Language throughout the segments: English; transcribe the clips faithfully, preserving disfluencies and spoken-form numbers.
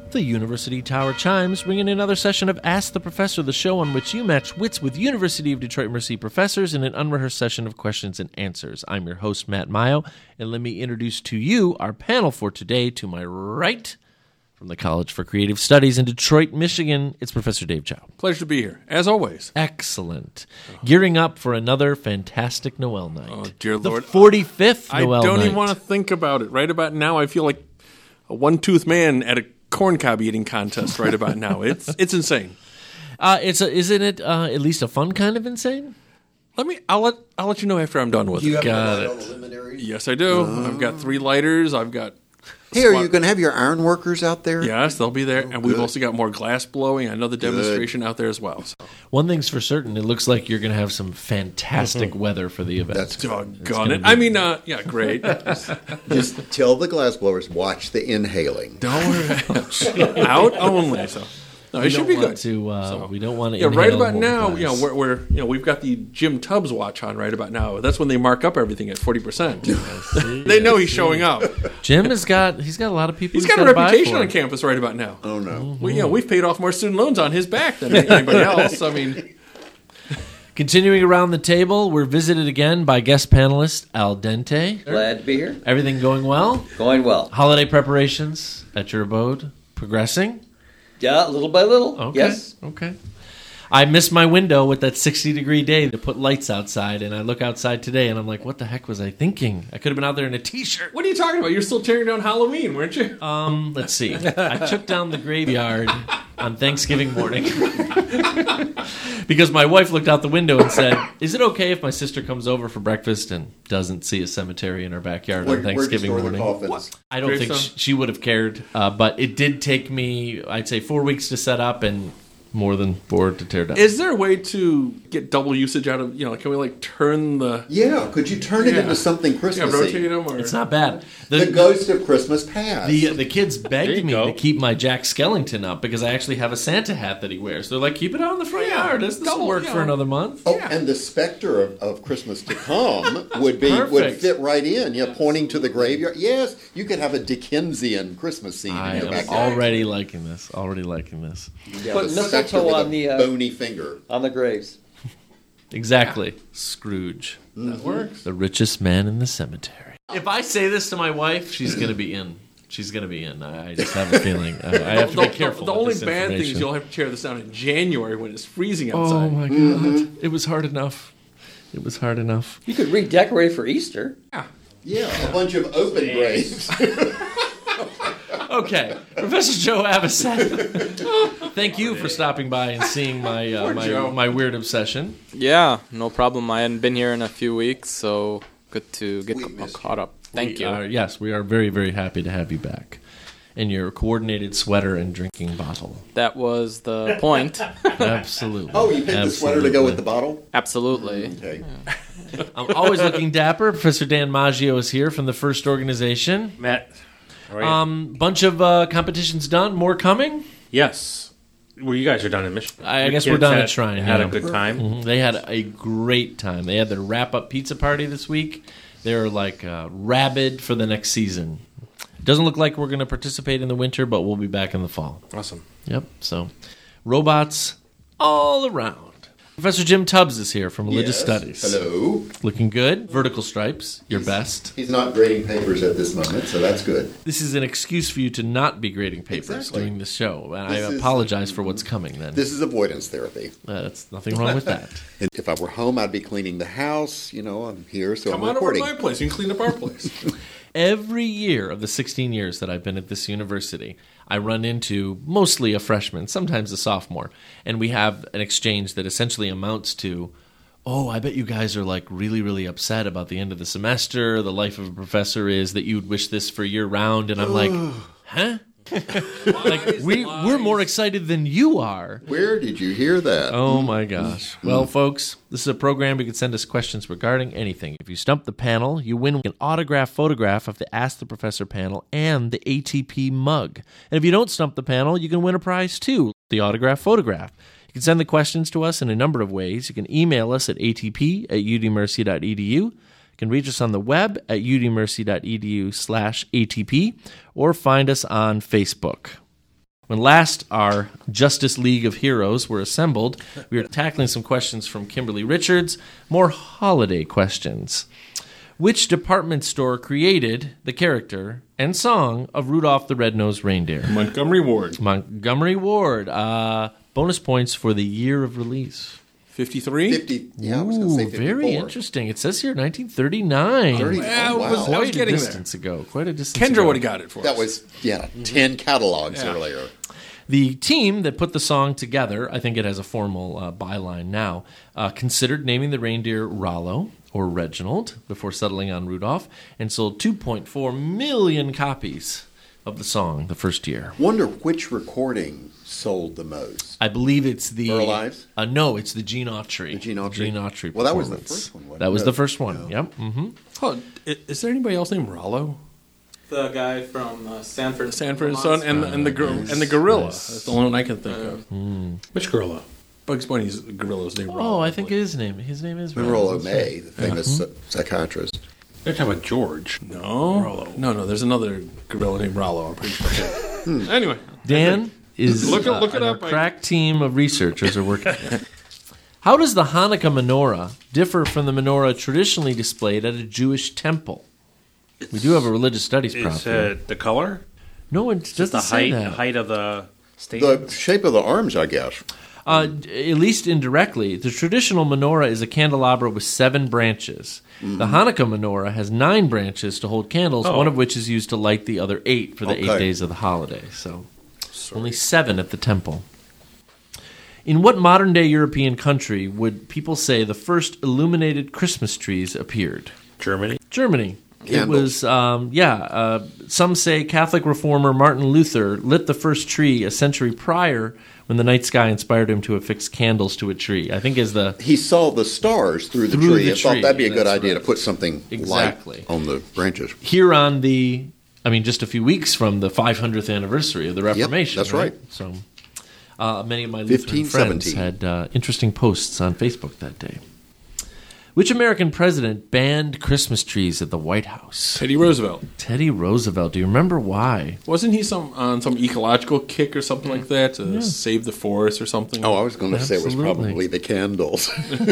The University Tower chimes, bringing another session of Ask the Professor, the show on which you match wits with University of Detroit Mercy professors in an unrehearsed session of questions and answers. I'm your host, Matt Mayo, and let me introduce to you our panel for today. To my right, from the College for Creative Studies in Detroit, Michigan, it's Professor Dave Chow. Pleasure to be here, as always. Excellent. Gearing up for another fantastic Noel night. Oh, dear the Lord. forty-fifth Noel night. I don't even want to think about it. Right about now, I feel like a one-toothed man at a corn cob eating contest right about now. It's it's insane. Uh, it's a, isn't it uh, at least a fun kind of insane? Let me. I'll let. I'll let you know after I'm done with Do you it. have Got a light it. on the luminaries? Yes, I do. Oh. I've got three lighters. I've got. Hey, are squat- you going to have your iron workers out there? Yes, they'll be there, and we've good. also got more glass blowing. I know the demonstration out there as well. So. One thing's for certain, it looks like you're going to have some fantastic weather for the event. That's Doggone gonna it! be- I mean, uh, yeah, great. Just tell the glassblowers, watch the inhaling. Don't worry. Out only. So no, we it should don't be want good. To, uh, So- we don't want to. Yeah, right inhale about more now, glass. you know, we're, we're you know we've got the Jim Tubbs watch on right about now. That's when they mark up everything at forty percent. They know he's showing up. Jim has got. He's got a lot of people. He's got a gotta buy reputation for on him. campus right about now. Oh, no. We, you know, we've paid off more student loans on his back than anybody else. I mean, Continuing around the table, we're visited again by guest panelist Al Dente. Glad to be here. Everything going well? Going well. Holiday preparations at your abode progressing? Yeah, little by little. Okay. Yes. Okay. I missed my window with that sixty degree day to put lights outside, and I look outside today and I'm like, what the heck was I thinking? I could have been out there in a t-shirt. what are you talking about? You're still tearing down Halloween, weren't you? Um, let's see. I took down the graveyard on Thanksgiving morning because my wife looked out the window and said, is it okay if my sister comes over for breakfast and doesn't see a cemetery in our backyard Where, on where'd you Thanksgiving store the morning? coffins? I don't think Gravestone? sh- she would have cared, uh, but it did take me, I'd say, four weeks to set up and more than four to tear down. Is there a way to get double usage out of, you know, can we like turn the, Yeah, could you turn it Yeah. into something yeah, Christmassy? rotate them? Or? It's not bad. The, ghost of Christmas past. The, the kids begged you me go. to keep my Jack Skellington up because I actually have a Santa hat that he wears. They're like, keep it out in the front Yeah, yard. This doesn't double, work you for know. another month. Oh, Yeah. and the specter of, of Christmas to come would be would Perfect. fit right in. Yeah, pointing to the graveyard. Yes, you could have a Dickensian Christmas scene I in your am backyard. already liking this. Already liking this. You Put have a mistletoe specter with on a the, uh, bony finger. On the graves. Exactly. Scrooge. That works. The richest man in the cemetery. If I say this to my wife, she's going to be in. She's going to be in. I I just have a feeling. I, I have to The, be careful. the with only this bad thing is information. you'll have to tear this down in January when it's freezing Oh outside. my God. It was hard enough. It was hard enough. You could redecorate for Easter. Yeah, a bunch of open graves. Okay, Professor Joe Avocet, thank you for stopping by and seeing my uh, Poor my, Joe. my weird obsession. Yeah, no problem. I hadn't been here in a few weeks, so good to get We ca- missed caught up. Thank We you. are- yes, we are very, very happy to have you back. In your coordinated sweater and drinking bottle. That was the point. Absolutely. Oh, you picked the sweater to go with the Absolutely. bottle? Absolutely. Okay. I'm always looking dapper. Professor Dan Maggio is here from the First Organization. Matt, how are you? Um, bunch of uh, competitions done. More coming. yes. Well, you guys are done in Michigan. I Your guess kids we're done had, at Shrine, Had yeah. a good time. Mhm. They had a great time. They had their wrap-up pizza party this week. They're like uh, rabid for the next season. Doesn't look like we're going to participate in the winter, but we'll be back in the fall. Awesome. Yep. So, robots all around. Professor Jim Tubbs is here from Religious Yes. Studies. Hello. Looking good. Vertical stripes. Your best. He's not grading papers at this moment, so that's good. This is an excuse for you to not be grading papers Exactly. during this show. And I This is- apologize for what's coming then. This is avoidance therapy. Uh, that's nothing wrong with that. And if I were home, I'd be cleaning the house. You know, I'm here, so Come I'm on over to recording. my place. You can clean up our place. Every year of the sixteen years that I've been at this university, I run into mostly a freshman, sometimes a sophomore, and we have an exchange that essentially amounts to, oh, I bet you guys are like really, really upset about the end of the semester. The life of a professor is that you'd wish this for year round. And I'm like, huh? Like, we, we're more excited than you are. Where did you hear that? Oh my gosh. Well, folks, this is a program you can send us questions regarding anything. If you stump the panel, you win an autographed photograph of the Ask the Professor panel and the A T P mug. And if you don't stump the panel, you can win a prize too, the autographed photograph. You can send the questions to us in a number of ways. You can email us at atp at udmercy.edu. You can reach us on the web at udmercy.edu slash ATP or find us on Facebook. When last our Justice League of Heroes were assembled, we were tackling some questions from Kimberly Richards, more holiday questions. Which department store created the character and song of Rudolph the Red-Nosed Reindeer? Montgomery Ward. Montgomery Ward. Uh, bonus points for the year of release. fifty-three? fifty. Yeah, I was going to say Ooh, fifty-four. very interesting. It says here nineteen thirty-nine. thirty. Yeah, Oh, it was- wow. I was Quite a getting there. distance ago. Quite a distance Kendra ago. would have got it for That us. was, yeah, ten catalogs Yeah. earlier. The team that put the song together, I think it has a formal uh, byline now, uh, considered naming the reindeer Rollo or Reginald before settling on Rudolph, and sold two point four million copies of the song the first year. Wonder which recording sold the most. I believe it's the Burl Ives? Uh, no, it's the Gene Autry. The Gene Autry. Gene Autry Well, that was the performance. first one, wasn't That was it? the first one. Yep. Mm-hmm. Oh, i- is there anybody else named Rollo? The guy from uh, Sanford. Sanford and Son and, and the gor- and the gorilla. That's the only one I can think of. Which gorilla? Bugs Bunny's gorilla's named Rollo. Oh, I think his name. His name is Rollo Rollo. May, the famous uh, psychiatrist. They're talking about George. No, Rollo. no, no. There's another gorilla named Rollo. I'm pretty sure. Anyway, Dan is Look it- uh, look it and up. a crack team of researchers are working. How does the Hanukkah menorah differ from the menorah traditionally displayed at a Jewish temple? We do have a religious studies prop Is here. uh, the color? No, it Just doesn't the say height, that. height of the stage? The shape of the arms, I guess. Uh, d- at least indirectly, the traditional menorah is a candelabra with seven branches. The Hanukkah menorah has nine branches to hold candles, Oh. one of which is used to light the other eight for the eight Okay. days of the holiday. So only seven at the temple. In what modern-day European country would people say the first illuminated Christmas trees appeared? Germany? Germany. It Candles. was, um, yeah, uh, some say Catholic reformer Martin Luther lit the first tree a century prior when the night sky inspired him to affix candles to a tree. I think is the He saw the stars through the Through tree the and thought tree, that'd be a good that's idea right. to put something Exactly. light on the branches. here on the, I mean, just a few weeks from the five hundredth anniversary of the Reformation. that's right. So uh, many of my Lutheran fifteen friends seventeen. had uh, interesting posts on Facebook that day. Which American president banned Christmas trees at the White House? Teddy Roosevelt. Teddy Roosevelt. Do you remember why? Wasn't he some on some ecological kick or something like that to save the forest or something? Oh, I was going to say it was Absolutely. probably the candles.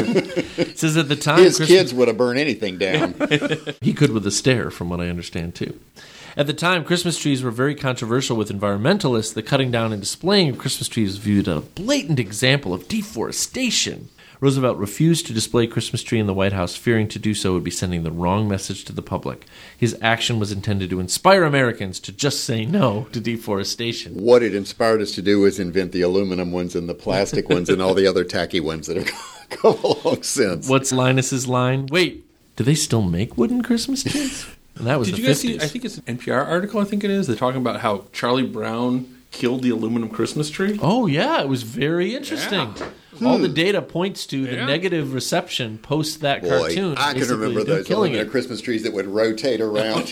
It says at the time His Christmas- kids would have burned anything down. He could with a stare, from what I understand, too. At the time, Christmas trees were very controversial with environmentalists. The cutting down and displaying of Christmas trees was viewed as a blatant example of deforestation. Roosevelt refused to display Christmas tree in the White House, fearing to do so would be sending the wrong message to the public. His action was intended to inspire Americans to just say no to deforestation. What it inspired us to do was invent the aluminum ones and the plastic ones and all the other tacky ones that have come along since. What's Linus's line? Wait, do they still make wooden Christmas trees? And that was Did the you guys fifties. see? I think it's an N P R article. I think it is. They're talking about how Charlie Brown killed the aluminum Christmas tree. Oh, yeah, it was very interesting. All the data points to the Yeah. negative reception post that Boy, cartoon. I can basically remember them those killing aluminum it. Christmas trees that would rotate around.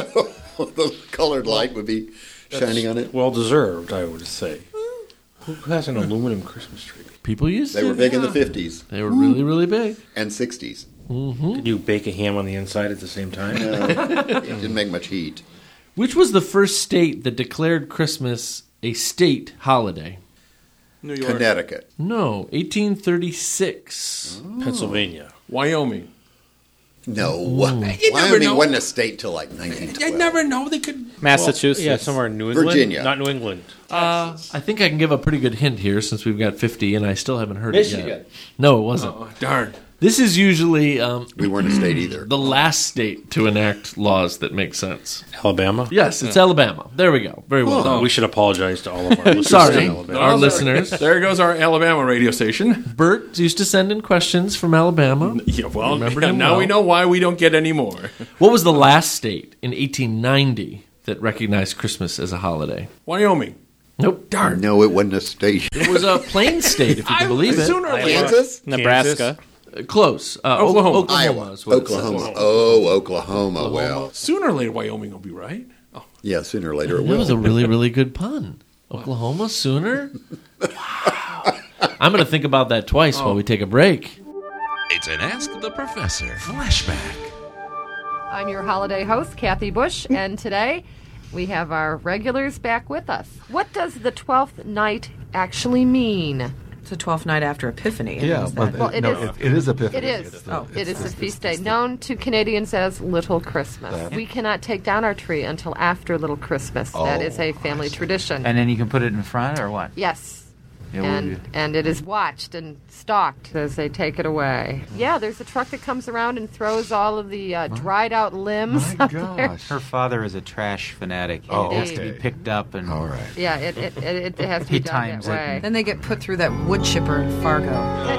The colored light would be shining on it. Well deserved, I would say. Who has an aluminum Christmas tree? People used They to. were big in the fifties They were really, really big. and sixties. Did you bake a ham on the inside at the same time? It didn't make much heat. Which was the first state that declared Christmas a state holiday? New York, Connecticut. No, eighteen thirty-six. Pennsylvania. Wyoming. No. never Wyoming know. wasn't a state till like nineteen I twelve. never know they could. Massachusetts. Yeah, somewhere in New England. Virginia. Not New England. Uh, I think I can give a pretty good hint here since we've got fifty and I still haven't heard it Michigan. yet. No, it wasn't. Oh, darn. This is usually um, We weren't a state either. the last state to enact laws that make sense. Alabama. Yes, it's Alabama. There we go. Very well done. We should apologize to all of our listeners Sorry, in Alabama. our Oh, listeners. There goes our Alabama radio station. Bert used to send in questions from Alabama. Yeah, well, Remember yeah, him now well. we know why we don't get any more. What was the last state in eighteen ninety that recognized Christmas as a holiday? Wyoming. Nope. Darn. No, it wasn't a state. It was a plain state, if you can believe it. Sooner or later. Kansas? Nebraska. Uh, Close. Uh, O- Oklahoma. Oklahoma Iowa. is what it Oklahoma. says. Oh, Oklahoma. Well, Sooner or later, Wyoming will be right. Oh, yeah, sooner or later it That was a will. really, really good pun. Oklahoma sooner? Wow. I'm going to think about that twice while we take a break. It's an Ask the Professor flashback. I'm your holiday host, Kathy Bush, and today We have our regulars back with us. What does the twelfth night actually mean? It's the twelfth night after Epiphany. Yeah, Is but that- Well, it no, is- it, it is Epiphany. It is. It's the- Oh, it's it is the- a feast day it's the- known to Canadians as Little Christmas. That- We cannot take down our tree until after Little Christmas. that Oh, is a family tradition. And then you can put it in front or what? Yes. Yeah, well, and you- and it is watched and stalked as they take it away. Yeah, there's a truck that comes around and throws all of the uh, dried out limbs My up there. gosh. Her father is a trash fanatic. Oh, It has to be okay. picked up and All right. Yeah, it, it, it, it has to He be done times that it way. and- Then they get put through that wood chipper in Fargo.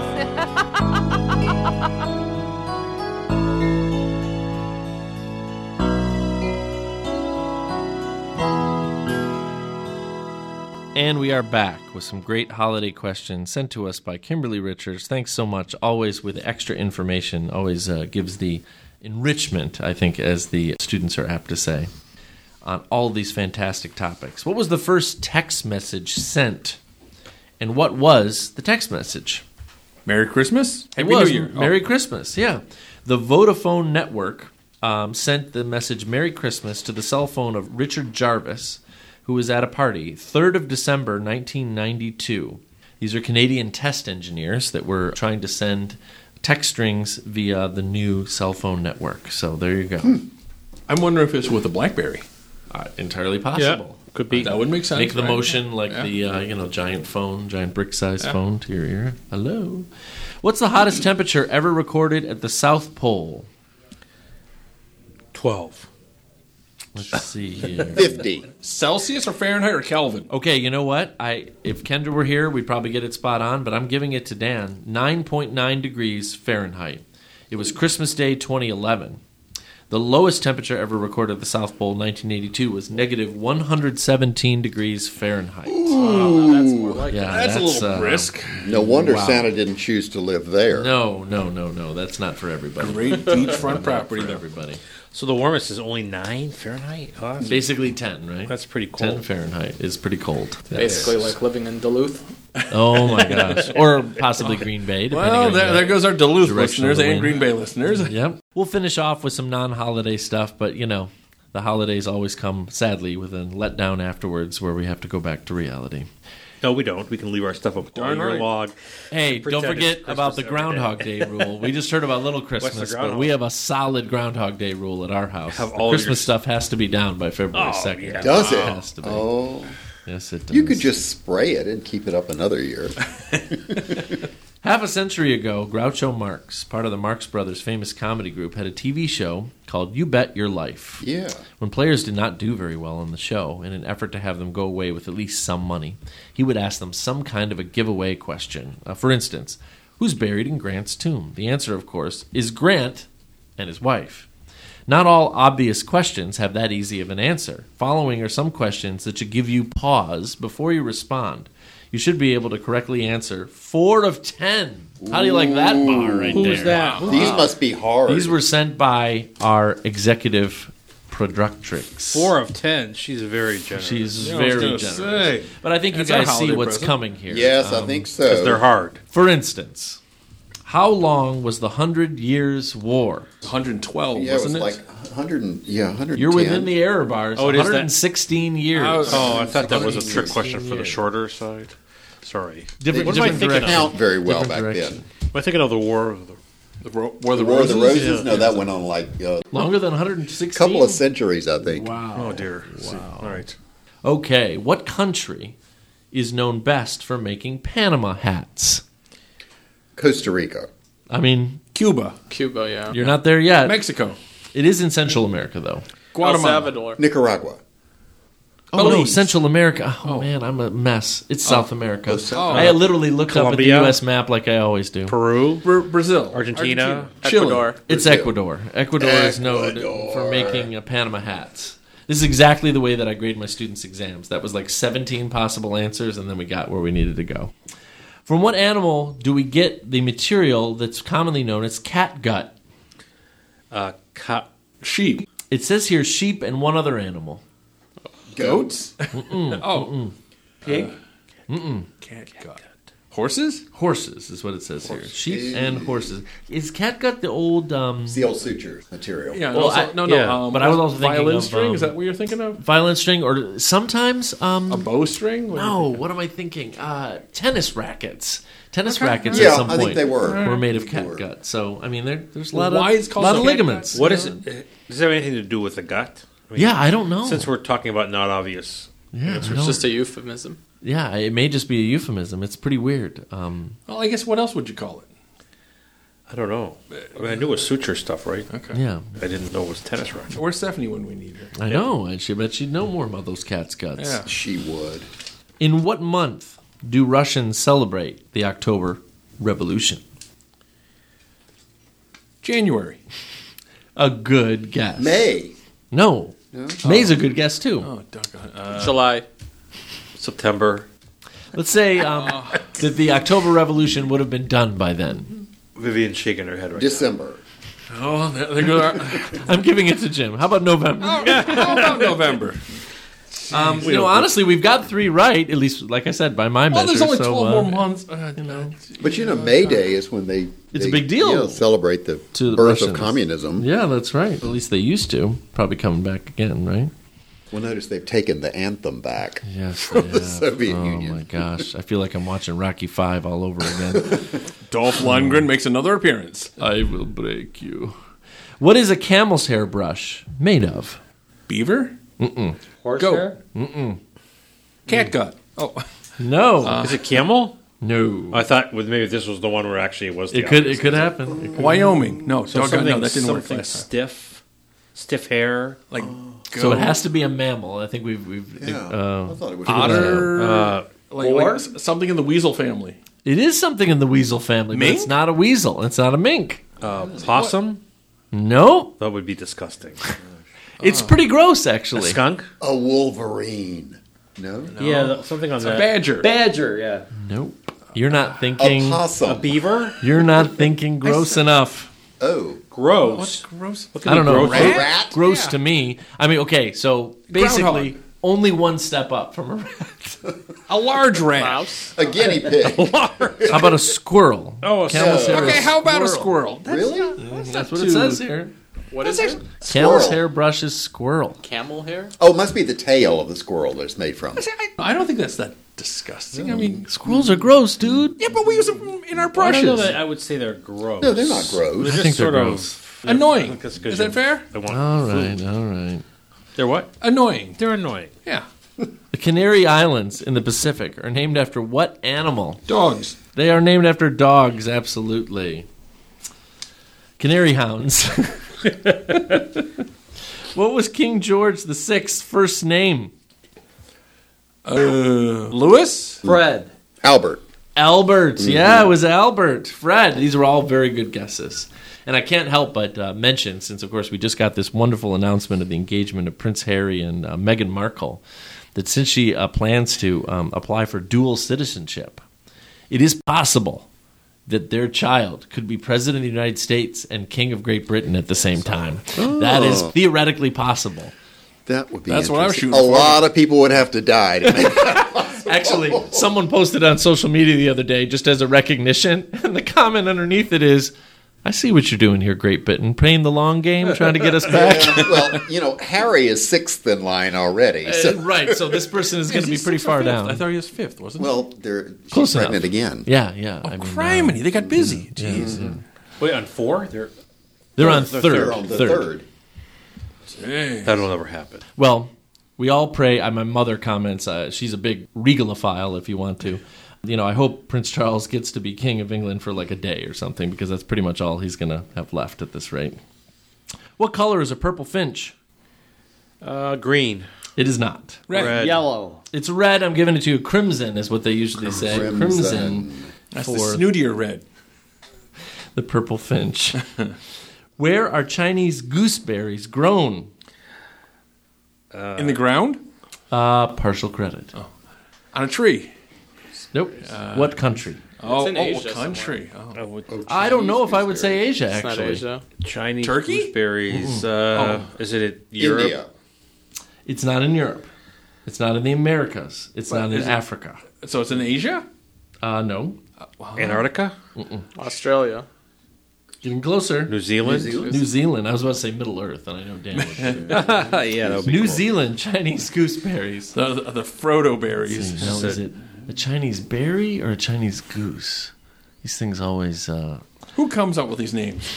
And we are back with some great holiday questions sent to us by Kimberly Richards. Thanks so much. Always with extra information. Always uh, gives the enrichment, I think, as the students are apt to say, on all these fantastic topics. What was the first text message sent? And what was the text message? Merry Christmas. Happy It was New Year. Oh. Merry Christmas, yeah. The Vodafone network um, sent the message Merry Christmas to the cell phone of Richard Jarvis, who was at a party, third of December, nineteen ninety-two. These are Canadian test engineers that were trying to send text strings via the new cell phone network. So there you go. Hmm. I'm wondering if it's with a BlackBerry. Uh, entirely possible. Yeah, could be. That would make sense. Make the right? motion like Yeah. the uh, you know giant phone, giant brick-sized Yeah. phone to your ear. Hello. What's the hottest temperature ever recorded at the South Pole? twelve. Let's see here. fifty. Celsius or Fahrenheit or Kelvin? Okay, you know what? I if Kendra were here, we'd probably get it spot on, but I'm giving it to Dan. nine point nine degrees Fahrenheit. It was Christmas Day twenty eleven. The lowest temperature ever recorded at the South Pole, nineteen eighty-two, was negative one hundred seventeen degrees Fahrenheit. Oh, that's more like Yeah, that. That's, a that's, little uh, brisk. No wonder Wow. Santa didn't choose to live there. No, no, no, no. That's not for everybody. Great beachfront Not property for there. everybody. So the warmest is only nine Fahrenheit? Oh, that's, Basically ten, right? that's pretty ten cold. Fahrenheit is pretty cold. Basically like living in Duluth. Oh my gosh. Or possibly Green Bay, depending Well, on there, the there goes our Duluth direction of listeners the and wind. Green Bay listeners. Yep. We'll finish off with some non-holiday stuff, but you know, the holidays always come, sadly, with a letdown afterwards where we have to go back to reality. No, we don't. We can leave our stuff up all Darn year right. long. Hey, Pretend don't forget it's about the Christmas every Groundhog day. Day rule. We just heard about Little Christmas, but Groundhog? we have a solid Groundhog Day rule at our house. Have The all Christmas your- stuff has to be down by February Oh, second. yeah. Does it? Has to be. Oh, Yes, it does. you could just spray it and keep it up another year. Half a century ago, Groucho Marx, part of the Marx Brothers' famous comedy group, had a T V show called You Bet Your Life. Yeah. When players did not do very well on the show, in an effort to have them go away with at least some money, he would ask them some kind of a giveaway question. Uh, for instance, who's buried in Grant's tomb? The answer, of course, is Grant and his wife. Not all obvious questions have that easy of an answer. Following are some questions that should give you pause before you respond. You should be able to correctly answer four of ten. How do you like that bar right Who's there? that? These must be hard. These were sent by our executive productrix. Four of ten. She's very generous. She's Yeah, I was very gonna generous. say. But I think That's you our guys see holiday what's present. coming here. Yes, I Um, think Because so. they're hard. For instance, how long was the Hundred Years' War? one hundred twelve, Yeah, it was wasn't it? like one hundred. and- Yeah, one hundred. You're within the error bars. Oh, it is that- one hundred sixteen years. Oh, Oh, I thought that was a sixteen trick question for the years. shorter side. Sorry. different What am I different thinking direction. of? Count very well Different back direction. then. Am I thinking of the War of the... The Ro- War of the The War of the Roses? Roses? Yeah. No, that went on like a Longer than one hundred sixteen? couple of centuries, I think. Wow. Oh, dear. Wow. All right. Okay, what country is known best for making Panama hats? Costa Rica. I mean, Cuba. Cuba, yeah. you're not there yet. Mexico. It is in Central America, though. El Guatemala. Salvador. Nicaragua. Oh, no, Belize. Central America. Oh, man, I'm a mess. It's South America. Oh, South I literally looked up at the Colombia. U S map like I always do. Peru. Bra- Brazil. Argentina. Chile. Ecuador. It's Brazil. Ecuador. Ecuador is known Ecuador. for making uh, Panama hats. This is exactly the way that I grade my students' exams. That was like seventeen possible answers, and then we got where we needed to go. From what animal do we get the material that's commonly known as catgut? Uh, co- Sheep. It says here sheep and one other animal. Goats. oh. Pig. Mm-mm. Catgut. Horses? Horses is what it says here. Sheep and horses. Is catgut the old... Um, It's the old suture material. Yeah, Well, also, I- no, no. yeah, um, but I was also thinking violin of, string. um, Is that what you're thinking of? violin string, or sometimes... Um, A bowstring? What do you no, think? what am I thinking? Uh, tennis rackets. Tennis rackets Yeah, at some I point think they were. were made of They were. catgut. So, I mean, there, there's a Well, lot why of, is it called lot of catgut? ligaments. What is it? Does it have anything to do with the gut? I mean, Yeah, I don't know. Since we're talking about not obvious. yeah, I It's don't- just a euphemism. yeah, it may just be a euphemism. It's pretty weird. Um, Well, I guess what else would you call it? I don't know. I mean, I knew it was suture stuff, right? Okay. yeah, I didn't know it was tennis racket. Where's Stephanie when we need her? I know. I should bet she'd know more about those cat's guts. Yeah. She would. In what month do Russians celebrate the October Revolution? January. A good guess. May. No. May's a good guess, too. Oh, doggone. Uh, July. September. Let's say um, that the October Revolution would have been done by then. Vivian's shaking her head right December. oh, there, there goes our, I'm giving it to Jim. How about November? how about November? Um, you know, honestly, we've got three right, at least, like I said, by my Well, measure. there's only so, twelve uh, more months. Uh, you know. But you know, May Day is when they. It's they, a big deal you know, celebrate the to the birth Russians. of communism. Yeah, that's right. At least they used to. Probably coming back again, right? Well, notice they've taken the anthem back. Yes, From the they have. Soviet oh, Union. my gosh. I feel like I'm watching Rocky Five all over again. Dolph Lundgren makes another appearance. I will break you. What is a camel's hair brush made of? Beaver? Mm-mm. Horsehair? Mm-mm. Catgut. Oh, No. Is it camel? no. I thought with maybe this was the one where actually it was. The it could. opposite. It could happen. It could Wyoming. No, So doggone, something, no, that didn't work something last time. stiff, stiff hair. Like, So it goat, has to be a mammal. I think we've. we've Yeah, uh, I thought it was otter, Uh, like, Boar? like s- something in the weasel family. it is something in the weasel family, but Mink? it's not a weasel. It's not a mink. uh, possum. No, That would be disgusting. it's pretty gross, A actually. skunk. a Wolverine. No, Yeah, th- something on It's a that. badger. Badger, yeah. Nope. You're not a thinking. possum. A beaver. You're not thinking gross enough. Oh, Gross. What's gross? What could I don't be know. gross? Rat? rat? Gross Yeah. to me. I mean, okay, so basically Groundhog. only one step up from a rat. A large rat. Mouse. a guinea pig. How about a squirrel? Oh, a Camel's squirrel. hair Okay, is how about a squirrel. squirrel? Really? That's what it says here. What is it? Camel's Squirrel. hair brush is squirrel. Camel hair? Oh, it must be the tail of the squirrel that it's made from. I, I don't think that's that disgusting. I mean, Squirrels are gross, dude. yeah, but we use them in our I don't brushes. know that I would say they're gross. No, they're not gross. They're I just think they're sort gross. of Annoying. That's 'cause Is that you- fair? They want All food. right, all right. They're what? Annoying. They're annoying. Yeah. The Canary Islands in the Pacific are named after what animal? Dogs. They are named after dogs, absolutely. Canary hounds. What was King George the Sixth's first name? Uh, Lewis? Fred. Albert. Albert. Yeah, it was Albert. Fred. These were all very good guesses. And I can't help but uh, mention, since of course we just got this wonderful announcement of the engagement of Prince Harry and uh, Meghan Markle, that since she uh, plans to um, apply for dual citizenship, it is possible that their child could be president of the United States and king of Great Britain at the same time. That is theoretically possible. That would be That's what I was interesting. shooting A for. lot of people would have to die to make that possible. Actually, someone posted on social media the other day just as a recognition, and the comment underneath it is, I see what you're doing here, Great Britain, playing the long game, trying to get us back. Yeah, well, you know, Harry is sixth in line already. Uh, So, right, so this person is going to be pretty far down. I thought he was fifth, wasn't he? well, they're she's Close enough. pregnant again. Yeah, yeah. oh, I mean, criminy. uh, They got busy. yeah, Jeez. yeah. Wait, on four? They're They're on They're third. They're on the third. Jeez. that'll never happen. Well, we all pray. Uh, my mother comments. Uh, she's a big regalophile, if you want to. You know, I hope Prince Charles gets to be king of England for like a day or something, because that's pretty much all he's going to have left at this rate. What color is a purple finch? Uh, green. It is not. Red. Red. Yellow. It's red. I'm giving it to you. Crimson is what they usually say. Crimson. Crimson That's for the snootier red. the purple finch. Where are Chinese gooseberries grown? In the ground? Uh, partial credit. On a tree? Nope. what country? Oh, in oh, Asia what country? Oh. I would- I don't know if I would say Asia, It's not actually. Asia. Chinese Turkey? gooseberries. Uh, Is it in Europe? India. It's not in Europe. It's not in the Americas. It's But not in is it- Africa. So it's in Asia? Uh, no. Antarctica? Australia. Getting closer. New Zealand? New Zealand? New Zealand. I was about to say Middle Earth, and I know Dan would. Yeah, that would be New cool. Zealand Chinese gooseberries. The, the, the Frodo berries. Now, is it a Chinese berry or a Chinese goose? These things always... Uh... Who comes up with these names?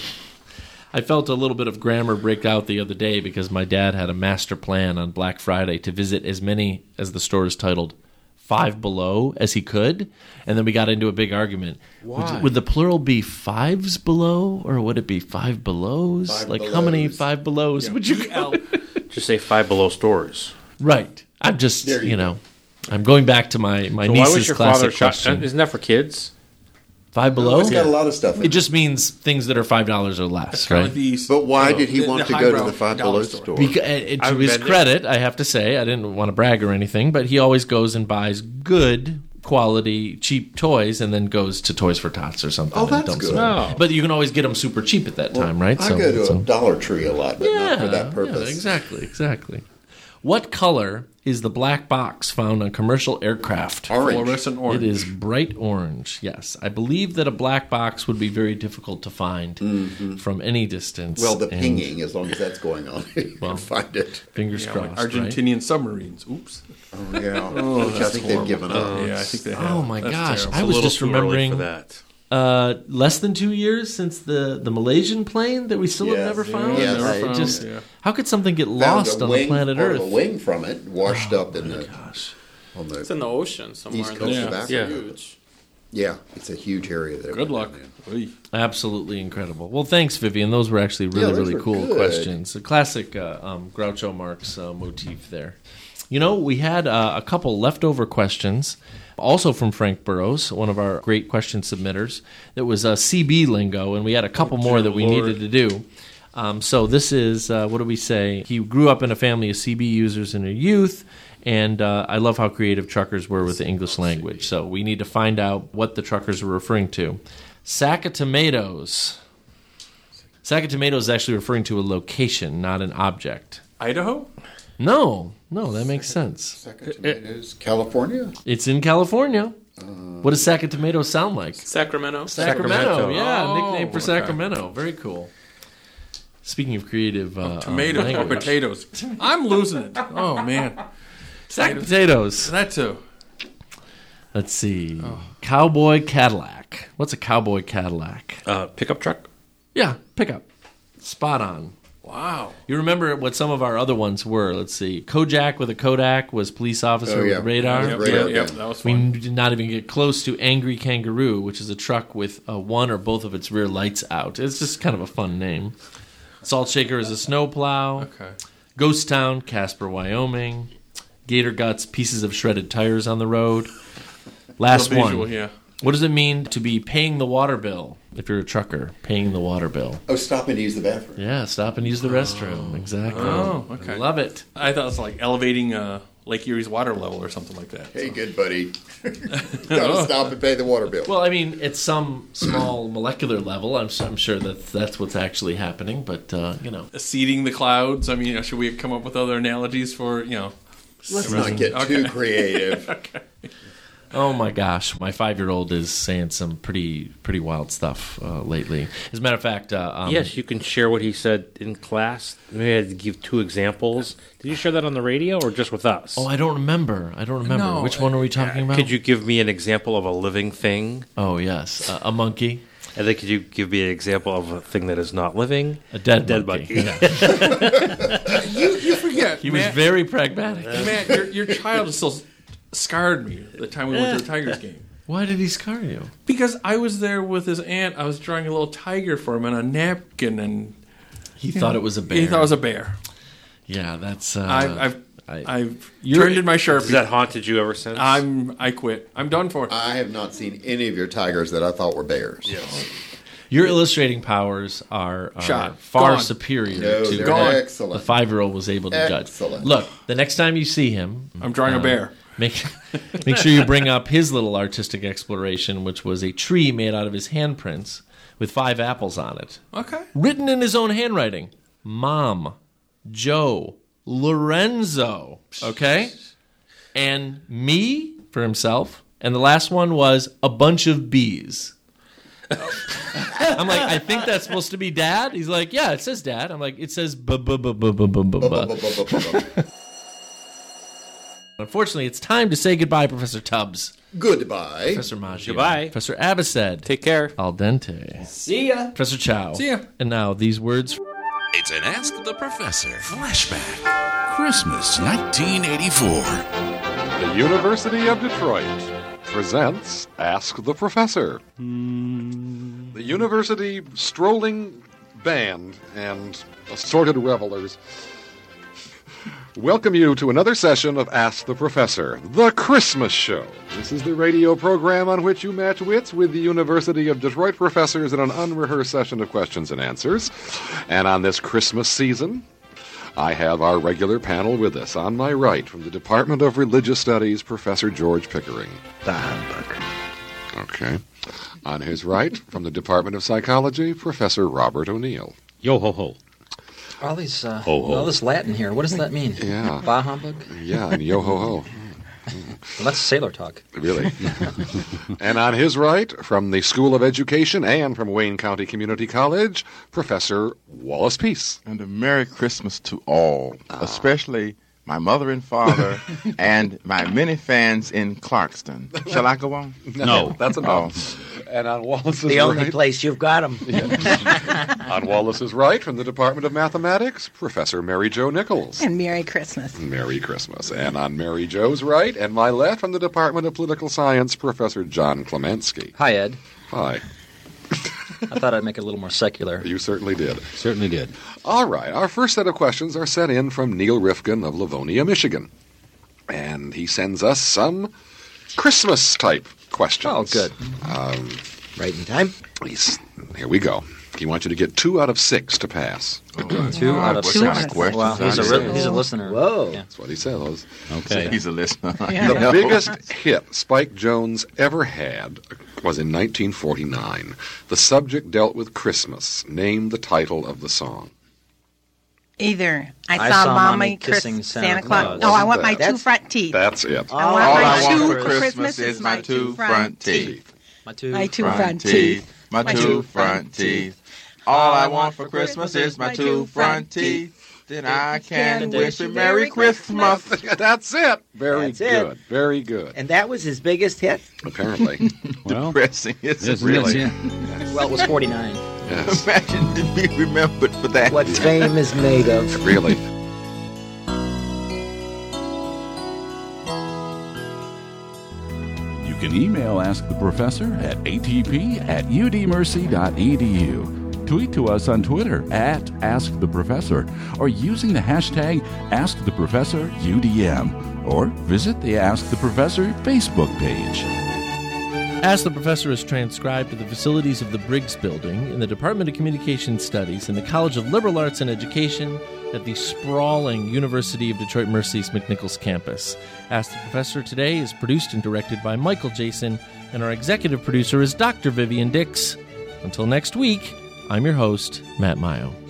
I felt a little bit of grammar break out the other day because my dad had a master plan on Black Friday to visit as many, as the store is titled, Five Below as he could. And then we got into a big argument. Why? Would, would the plural be fives below or would it be five belows? Five like how many belows. five belows would you L. Just say Five Below stores. Right. I'm just, There you you know, I'm going back to my, my So why niece's was your classic father shot? question. Isn't that for kids? Five below? It's got a lot of stuff in It it. just means things that are five dollars or less, Kind right? of like these, But why you know, did he the- want the to go to highbrow the Five dollar Below store? store? Beca- it- I've to his been there. credit, I have to say, I didn't want to brag or anything, but he always goes and buys good quality, cheap toys, and then goes to Toys for Tots or something. Oh, and that's dumps good. them. Oh. But you can always get them super cheap at that time, right? I go to so- a Dollar Tree a lot, but yeah, not for that purpose. yeah, exactly, exactly. What color is the black box found on commercial aircraft? Orange. Fluorescent orange. It is bright orange, yes. I believe that a black box would be very difficult to find from any distance. Well, the and pinging, as long as that's going on, you Well, can find it. Fingers Yeah, like crossed, right? Argentinian submarines. Oops. Oh, yeah. Oh, Which I that's think horrible. they've given up. Yeah, I think they have. Oh, my That's gosh. terrible. I A was little just too early remembering for that. uh, less than two years since the, the Malaysian plane that we still Yes. have never found. Yeah, never I- it found, just, yeah. How could something get Found lost a on wing, the planet part Earth? of a wing from it, washed up in the Gosh. on It's the in the ocean somewhere. east in coast the of Yeah. Africa. Yeah. Huge. Yeah, it's a huge area there. Good luck. Oy. Absolutely incredible. Well, thanks, Vivian. Those were actually really, Yeah, those really were cool good. questions. A classic uh, um, Groucho Marx uh, motif there. You know, we had uh, a couple leftover questions, also from Frank Burrows, one of our great question submitters. That was uh, C B lingo, and we had a couple more that we Lord. needed to do. Um, so this is, uh, what do we say? He grew up in a family of C B users in her youth, and uh, I love how creative truckers were with the English language. So we need to find out what the truckers were referring to. Sack of tomatoes. Sack of tomatoes is actually referring to a location, not an object. Idaho? No, no, that makes sense. Second tomatoes, California. It's in California. What does sack of tomatoes sound like? Sacramento. Sacramento, Sacramento. yeah, Oh, nickname for okay. Sacramento. Very cool. Speaking of creative, uh, Tomatoes uh, or language. potatoes? I'm losing it. Oh, man. Sack of potatoes. That too. Let's see. Cowboy Cadillac. What's a cowboy Cadillac? Uh, pickup truck? Yeah, pickup. Spot on. Wow. You remember what some of our other ones were. Let's see. Kojak with a Kodak was police officer Oh, yeah. with radar. Yep, radar yep, yep, gun. that was We fun. did not even get close to Angry Kangaroo, which is a truck with uh, one or both of its rear lights out. It's just kind of a fun name. Salt Shaker is a snowplow. Okay. Ghost Town, Casper, Wyoming. Gator Guts, pieces of shredded tires on the road. Last Real visual, one. yeah. What does it mean to be paying the water bill if you're a trucker? Paying the water bill. Oh, stop and use the bathroom. Yeah, stop and use the restroom. Exactly. Oh, okay. Love it. I thought it was like elevating uh, Lake Erie's water level or something like that. Hey, good buddy. Gotta stop and pay the water bill. Well, I mean, at some small molecular level, I'm, I'm sure that that's what's actually happening. But uh, you know, Seeding the clouds. I mean, should we come up with other analogies for, you know? Let's not get Okay. too creative. oh my gosh, my five-year-old is saying some pretty pretty wild stuff uh, lately. As a matter of fact, uh, um, Yes, you can share what he said in class. We had to give two examples. Did you share that on the radio or just with us? Oh, I don't remember. I don't remember. No, Which one are we talking about? Could you give me an example of a living thing? Oh yes, uh, a monkey, And then could you give me an example of a thing that is not living? a dead, Dead monkey. monkey. Yeah. You, you forget. He was Matt, very pragmatic. Matt, your, your child still scarred me the time we went to a Tigers game. Why did he scar you? Because I was there with his aunt. I was drawing a little tiger for him on a napkin, and He thought it was a bear. he thought it was a bear. Yeah, that's. Uh, I've, I've, I- I've You're- turned in my Has Sharpie. that haunted you ever since? I'm, I quit. I'm done for. I have not seen any of your tigers that I thought were bears. Your illustrating powers are, are Shot. far Gone. superior No, to they're what the excellent. five-year-old was able to judge. Excellent. Look, the next time you see him, I'm drawing a bear. make make sure you bring up his little artistic exploration, which was a tree made out of his handprints with five apples on it, Okay. written in his own handwriting. Mom, Joe, Lorenzo. Okay, and me for himself. And the last one was a bunch of bees. I'm like, I think that's supposed to be dad. He's like, yeah, it says dad. I'm like, it says bu bu bu bu bu bu bu bu. Unfortunately, it's time to say goodbye, Professor Tubbs. Goodbye. Professor Maggio. Goodbye. Professor Aviced. Take care. Al dente. See ya. Professor Chow. See ya. And now these words. It's an Ask the Professor flashback. Christmas nineteen eighty-four. The University of Detroit presents Ask the Professor. The university strolling band and assorted revelers welcome you to another session of Ask the Professor, the Christmas show. This is the radio program on which you match wits with the University of Detroit professors in an unrehearsed session of questions and answers. And on this Christmas season, I have our regular panel with us. On my right, from the Department of Religious Studies, Professor George Pickering. The humbug. Okay. On his right, from the Department of Psychology, Professor Robert O'Neill. Yo ho ho. All these, uh, Ho, ho. all this Latin here. What does that mean? Yeah. Bah humbug? Yeah, and yo ho ho. Well, that's sailor talk. Really. And on his right, from the School of Education and from Wayne County Community College, Professor Wallace Peace. And a Merry Christmas to all, especially my mother and father and my many fans in Clarkston. Shall I go on? No. That's enough. And on Wallace's The only right, place you've got them. on Wallace's right, from the Department of Mathematics, Professor Mary Jo Nichols. And Merry Christmas. Merry Christmas. And on Mary Jo's right, and my left, from the Department of Political Science, Professor John Clemensky. Hi, Ed. Hi. I thought I'd make it a little more secular. You certainly did. Certainly did. All right. Our first set of questions are sent in from Neil Rifkin of Livonia, Michigan. And he sends us some Christmas-type questions. Oh, good. Um, right in time. He's, here we go. He wants you to get two out of six to pass. Oh, Two out of what six. kind of questions Wow, he's a, are re- these? he's a listener. Whoa. Yeah. That's what he says. Okay. He's a listener. Yeah. The biggest hit Spike Jones ever had was in nineteen forty-nine. The subject dealt with Christmas. Name the title of the song. Either I, I saw, saw Mommy Mommy Chris- kissing Santa, Santa Claus. Claus. Oh, I want my That's- two front teeth. That's it. I want All my I two want for Christmas Christmas is is my two front teeth. My two. My two Front front teeth. teeth. My My two two front front teeth. All I want for Christmas is my two front teeth. Then I can wish you Merry Christmas. That's it. Very That's it. good. Very good. And that was his biggest hit? Apparently. Well, Depressing, isn't yes, it? Really? yes, yeah. Well, it was forty-nine. Yes. Imagine to be remembered for that. What fame is made of. Really. You can email Ask the Professor at a t p at u d mercy dot e d u. Tweet to us on Twitter at Ask the Professor or using the hashtag Ask the Professor U D M, or visit the Ask the Professor Facebook page. Ask the Professor is transcribed to the facilities of the Briggs Building in the Department of Communication Studies in the College of Liberal Arts and Education at the sprawling University of Detroit Mercy's McNichols campus. Ask the Professor today is produced and directed by Michael Jason, and our executive producer is Doctor Vivian Dix. Until next week, I'm your host, Matt Mayo.